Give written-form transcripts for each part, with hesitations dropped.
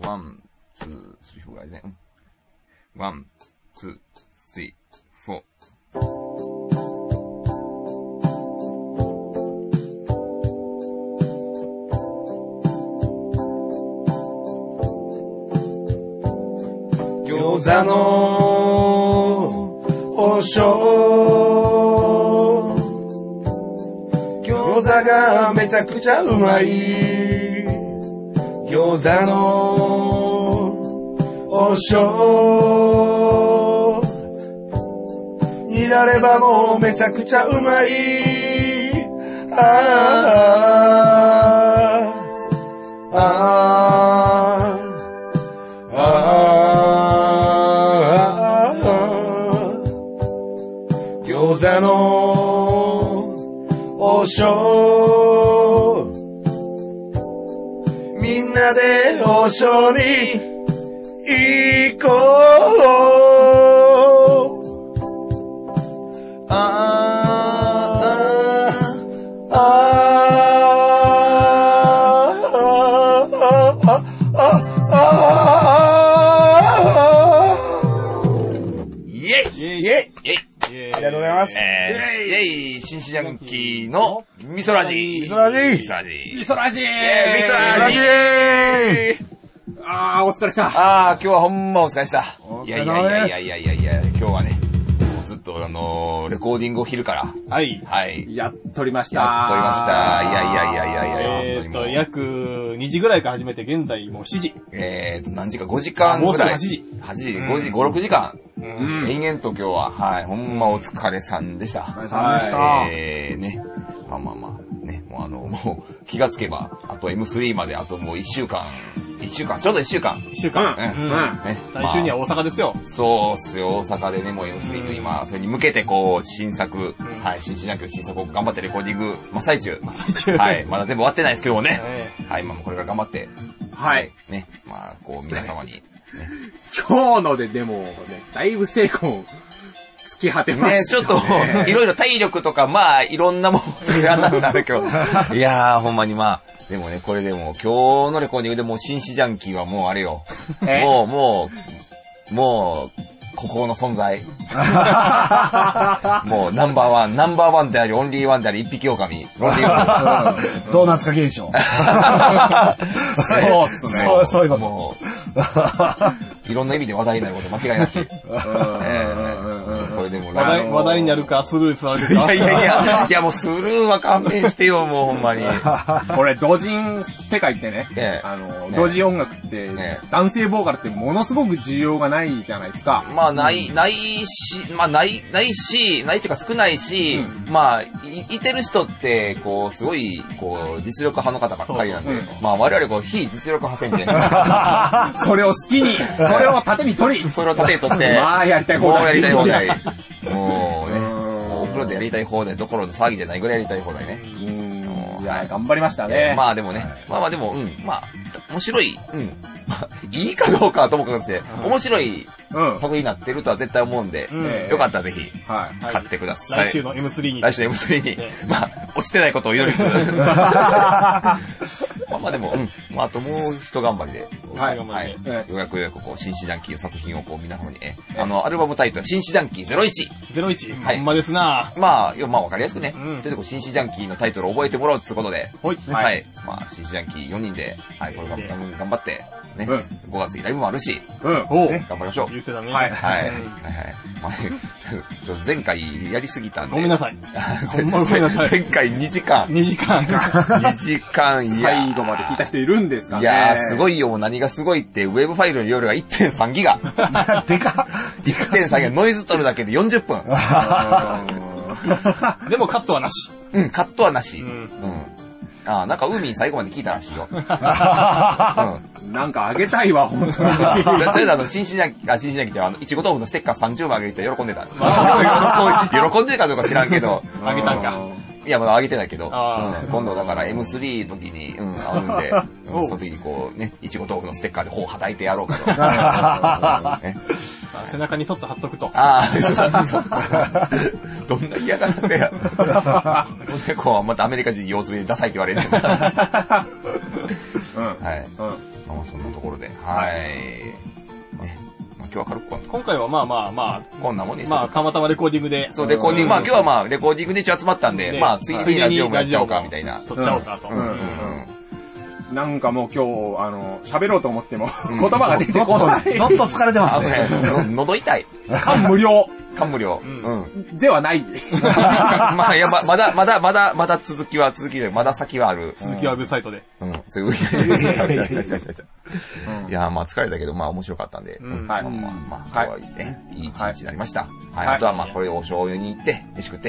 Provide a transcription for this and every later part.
ワン、ツー、スリー、フォーぐらいね。ワン、ツー、スリー、フォー。 餃子の王将、餃子がめちゃくちゃうまい。餃子の王将、ニラレバもめちゃくちゃうまい。餃子の王将、みんなで王将に行こう。 イェイイェイイェイイェイありがとうございます。 イェイ新シジャンキーのミソラジー。 ミソラジー。 ミソラジー。 ミソラジー。 ミソラジー。 お疲れした。 今日はほんまお疲れした。いや、今日はね、ずっとレコーディングを昼から。 はい。 はい。 やっとりました。 やっとりました。 約2時ぐらいから始めて、現在もう7時。 何時か5時間ぐらい。 もうすぐ 8時、5時、5、6時間。延々と今日は、はい、ほんまお疲れさんでした。 お疲れさんでした。 ね。まあ、ね、もう気がつけば、あと M3 まであともう1週間、ちょうど1週間。 1週間。 ね。 来週には大阪ですよ。 そうっすよ、大阪でね、もう M3 と今、それに向けてこう、新作、はい、新シジャンキーの新作を頑張ってレコーディング、真っ最中。はい、まだ全部終わってないですけどもね。はい、今もこれから頑張って。 はい。 ね、こう、皆様に。 今日のでもね、だいぶ成功、突き果てましたね。 ちょっと、いろいろ体力とか、いろんなものつけらんなくなるけど。いやー、ほんまにでもね、これでも、今日のレコーディングでもう新シジャンキーはもうあれよ。もう、孤高の存在。もうナンバーワンであり、オンリーワンであり、一匹狼。ドーナツ化現象。 そうっすね。 そういうこと。 もう、いろんな意味で話題になること間違いなし。これでも話題になるか、スルーされるか。 いや、もうスルーは勘弁してよ、もうほんまに。 これ、同人世界ってね、同人音楽って、男性ボーカルってものすごく需要がないじゃないですか。 ないっていうか少ないし、いてる人って、こう、すごい、こう、実力派の方ばっかりなんで、我々こう、非実力派戦で。 それを好きに、それを盾に取り。 それを盾に取って、 やりたい放題。 もうやりたい放題。もうね、お風呂でやりたい放題どころの騒ぎじゃないぐらいやりたい放題ね。 いや、頑張りましたね。 でもね、でも、面白い、いいかどうかはともかくして、面白い作品になってるとは絶対思うんで、よかったらぜひ、買ってください。 来週の M3 に。 落ちてないことを祈りつつ。でも、あともう一頑張りで、ようやくこう、新シジャンキーの作品をこう、皆様にアルバムタイトル、新シジャンキー01。 01。ほんまですな。 わかりやすくね、ちょっと新シジャンキーのタイトルを覚えてもらうってことで、はい。新シジャンキー4人で、これ頑張って、ね、5月にライブもあるし、頑張りましょう。 言ってたね。 はい。前回やりすぎたんで。 ごめんなさい。ほんまごめんなさい。 前回2時間。 2時間。 最後まで聞いた人いるんですかね。 いやー、すごいよ。何がすごいって、ウェブファイルの容量が 1.3 ギガ。 でかっ。 1.3 ギガ。ノイズ取るだけで40分。 でもカットはなし。 カットはなし。なんか海に最後まで聞いたらしいよ。 なんかあげたいわ、ほんとに。 とりあえず新シジャンキーいちご豆腐のステッカー30枚あげると喜んでた。喜んでるかどうか知らんけど。 あげたんか。 いや、まだあげてないけど。今度だから M3 の時に、会うんで、その時にこうね、いちご豆腐のステッカーで頬叩いてやろうかと。 背中にそっと貼っとくと。 ああ、そう。どんな嫌がらせや。こう、またアメリカ人腰つべでダサいって言われる。はい。まあそんなところで。はい。ね。今日は軽く今回はまあ、 こんなもんにまあ、たまたまレコーディングで。 そう、レコーディング、まあ今日はまあ、レコーディングで一応集まったんで、まあ、ついでにラジオもやっちゃおうか、みたいな。 撮っちゃおうかと。 なんかもう今日、喋ろうと思っても、言葉が出てこない。 どっと疲れてますね。 喉痛い。 感無量。 感無量。 ではない。 まあ、いや、まだ続きで、まだ先はある。 続きはウェブサイトで。 いや、まあ疲れたけど、まあ面白かったんで。まあ、今日はね、いい一日になりました。はい。あとはまあ、これをお醤油に行って、飯食って。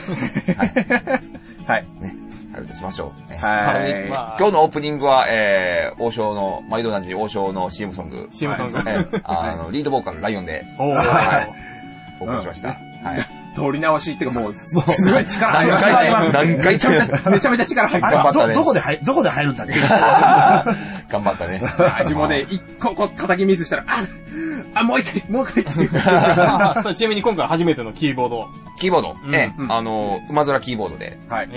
はい。ね。食べてしましょう。はい。今日のオープニングは、王将の、毎度おなじみ王将の CM ソング。 CM ソング。 リードボーカルライオンで。お送りしました。はい。 通り直しっていうかもう、すごい力入りましたね。 何回めちゃめちゃ力入った。 頑張ったね。どこで入るんだっけ頑張ったね。 自分で一個叩きミスしたら、もう一回ちなみに今回初めてのキーボード。 キーボード。馬空キーボードで。 はい。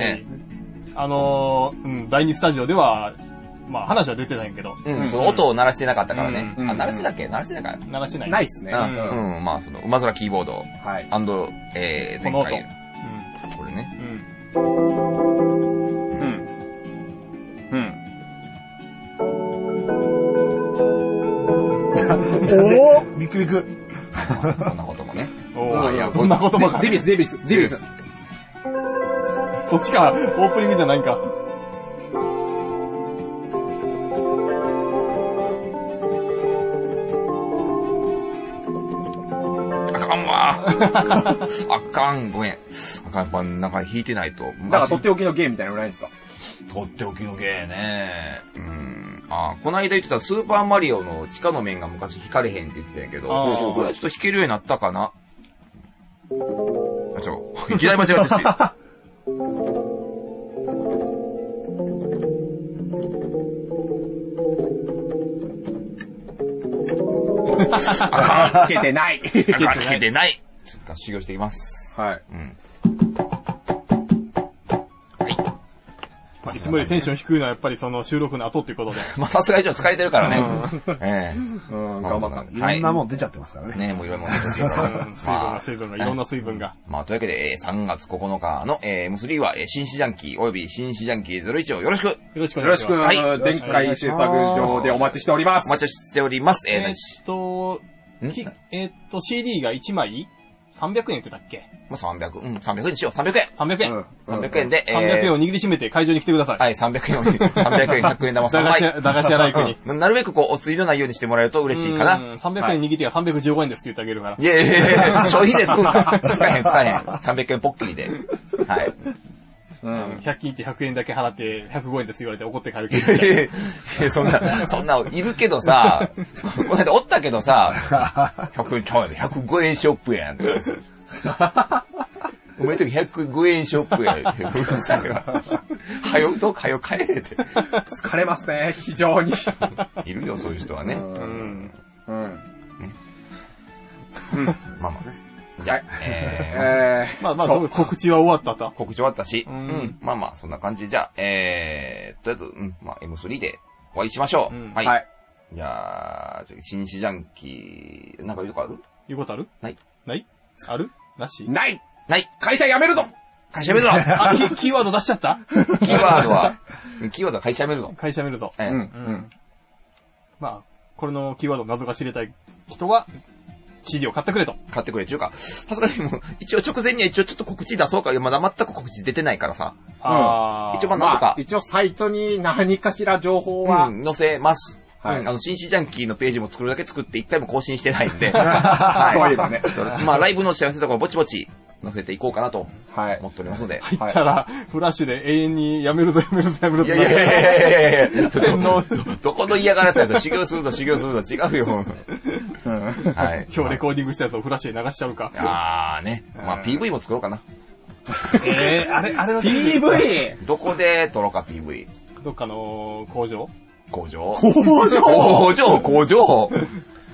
第2スタジオでは、まあ話は出てないけど。 その音を鳴らしてなかったからね。鳴らしてたっけ？鳴らしてないか？ 鳴らしてない。 ないっすね。 まあその、馬空キーボード。はい。前回。これね。 ビクビク。 そんなこともね。 そんなことも。 デビス。 こっちか、オープニングじゃないんか。 あかんわ。あかん、ごめん。あかん、やっぱなんか弾いてないと。 なんかとっておきのゲームみたいなのないんですか？ とっておきのゲーね。この間言ってたスーパーマリオの地下の面が昔弾かれへんって言ってたんやけど、これちょっと弾けるようになったかな。いきなり間違ったし。 弾けてない。 弾けてない。修行していきます。 はい。 いつもよりテンション低いのはやっぱりその収録の後っていうことで。 まあさすがにちょっと疲れてるからね。 頑張った。 いろんなもん出ちゃってますからね。 ね、もういろんなもん出ちゃってますから。水分が、いろんな水分が。 まあというわけで、3月9日の M3 は、新市ジャンキー及び新市ジャンキー01をよろしく。 よろしくお願いします。 はい。電解製作所でお待ちしております。 お待ちしております。 CD が1枚300円ってだっけ？ まあ、300円にしよう。300円。 300円。 300円で、 300円を握りしめて会場に来てください。 はい、300円、100円玉3枚。 駄菓子屋ライクに。 なるべくこう、お釣りのないようにしてもらえると嬉しいかな。 300円握ってが315円ですって言ってあげるから。 いや、消費税使えへん。300円ポッキリで。はい。 100均って100円だけ払って105円です言われて怒って帰るけど。そんな、いるけどさ、この間おったけどさ、105円ショップやん。お前とき105円ショップやん。はよ帰れて。 疲れますね、非常に。 いるよ、そういう人はね。まあまあ。じゃあ、まあ、告知は終わったと。 告知終わったし、まあまあ、そんな感じで、じゃあ、とりあえず、まあ、M3 でお会いしましょう。はい。じゃあ、新市ジャンキー、なんか言うことある？ 言うことある？ ない。 ある？なし？ ない会社辞めるぞキーワード出しちゃったキーワードは会社辞めるぞ。 会社辞めるぞ。まあ、これのキーワード謎が知りたい人は、CD を買ってくれと。 買ってくれっていうか、さすがにもう、一応直前にはちょっと告知出そうか。まだ全く告知出てないからさ。一応なんとか。 一応サイトに何かしら情報は、 載せます。新市ジャンキーのページも作るだけ作って一回も更新してないんで。はい。 そういえばね。 まあ、ライブの幸せとかぼちぼち載せていこうかなと思っておりますので。 入ったら、フラッシュで永遠にやめるぞ。 いや。どこの嫌がらせやつ修行するぞ。違うよ。 はい。今日レコーディングしたやつをフラッシュで流しちゃうか。 ね。まあ PV も作ろうかな。 あれの PV？ どこで撮ろうか PV。 どっかの工場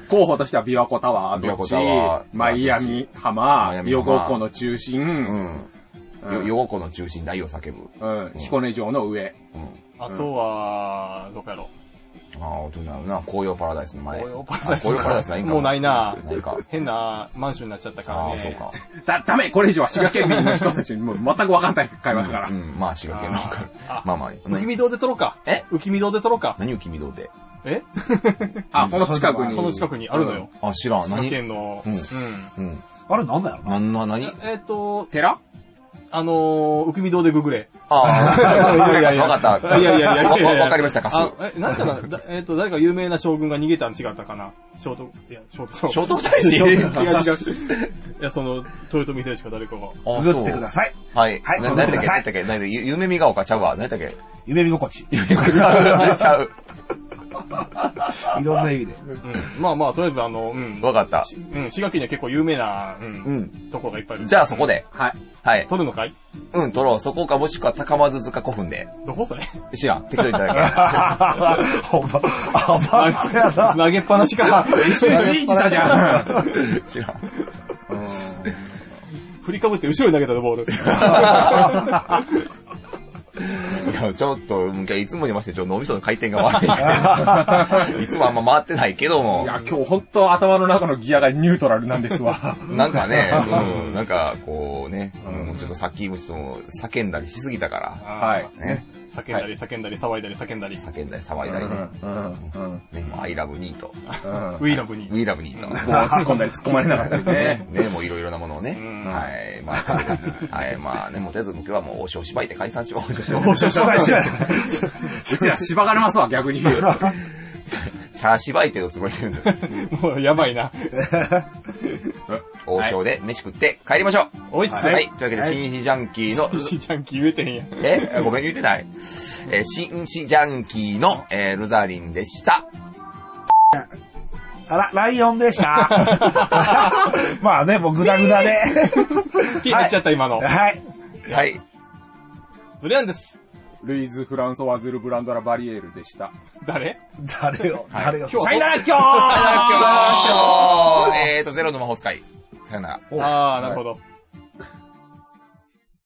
候補としては琵琶湖タワー、どっち、マイアミ浜、横湖の中心、 横湖の中心大を叫ぶ。 彦根城の上。 あとは、どこやろ。 どうなるな。紅葉パラダイスの前。 紅葉パラダイス。 紅葉パラダイスないんかもうないな。 ないか。 変なマンションになっちゃったからね。 そうか。 ダメこれ以上は滋賀県民の人たちにもう全く分かんない会話だから。 まあ滋賀県のか。まあまあ。 浮見堂で撮ろうか。浮見堂で撮ろうか。 何浮見堂で。 この近くに。 この近くにあるのよ。 知らん。 滋賀県の。 あれなんだよ。 何寺浮見堂でググれ。 いや、わかった。 いや。 わかりましたか。 なんかな、誰か有名な将軍が逃げたん違ったかな。聖徳太子。違う。いや、豊臣秀吉か誰かが。 ググってください。 はい。何だっけ夢見が丘ちゃうわ。何だっけ夢見心地。 夢見心地ちゃう。 いろんな意味で。 まあ、とりあえずわかった。 滋賀県には結構有名な、ところがいっぱいある。 じゃあそこで。はい。 撮るのかい？ 撮ろう。そこかもしくは高松塚古墳で。 どこそれ？ 知らん。適当に言っただけ。投げっぱなしか。 一瞬信じたじゃん。 知らん。 振りかぶって後ろに投げたの、ボール。 いや、ちょっと、いつもにまして脳みその回転が悪いから。いつもあんま回ってないけども。 いや、今日ほんと頭の中のギアがニュートラルなんですわ。 なんかね、なんかこうね、ちょっとさっきもちょっと叫んだりしすぎたから。 はい。ね。叫んだり、騒いだり、 叫んだり、騒いだりね。I love NEAT。 We love NEAT。 We love NEAT。 もう突っ込んだり突っ込まれなかったりね。 ね、もういろいろなものをね。はい。まあね、もうとりあえず今日はもうおしばいて解散しよう。 うちら縛られますわ、逆に。 チャーしばいてのつもりでるんだよ。 もうやばいな。 王将で飯食って帰りましょう。 おいっす。 はい。というわけで、新シジャンキーの。 新シジャンキー言えてへんやん。ごめん言うてない。新シジャンキーの、ルザリンでした。 ライオンでした。まあね、もうグダグダで。 ピー入っちゃった、今の。 はい。 ブリアンです。 ルイズ・フランソワ・ズル・ブランドラ・バリエールでした。 誰よ。 さよなら今日ゼロの魔法使い。さよなら。 なるほど。